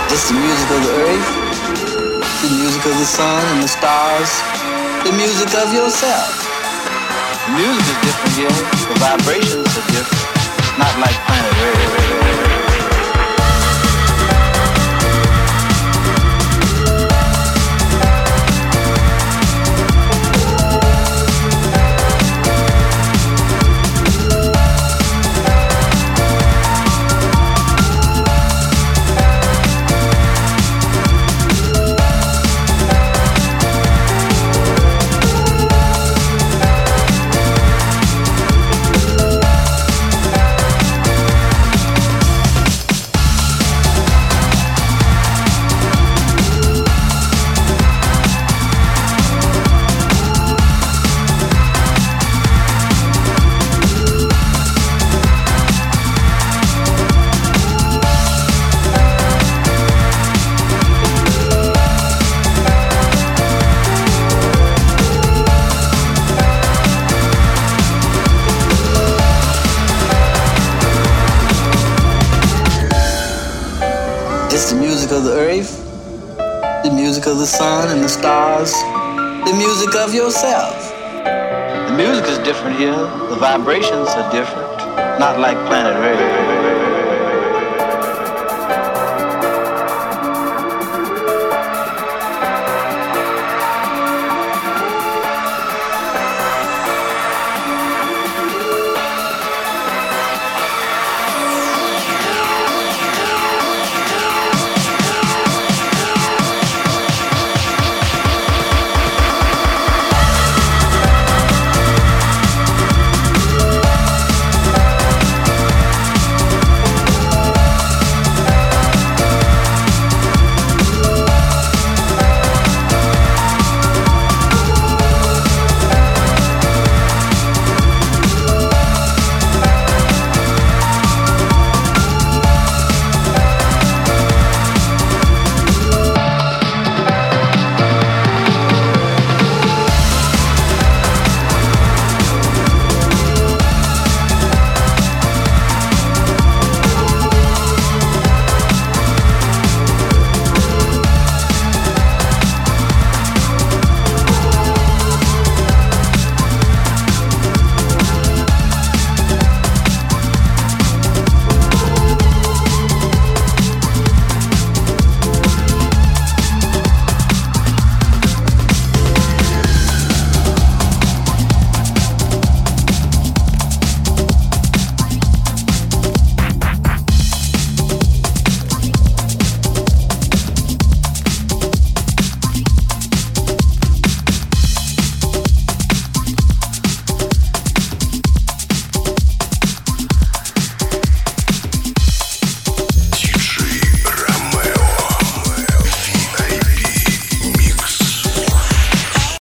It's the music of the earth, the music of the sun and the stars, the music of yourself. The music is different here, the vibrations are different, not like planet Earth. It's the music of the earth, the music of the sun and the stars, the music of yourself. The music is different here, the vibrations are different, not like planet Earth.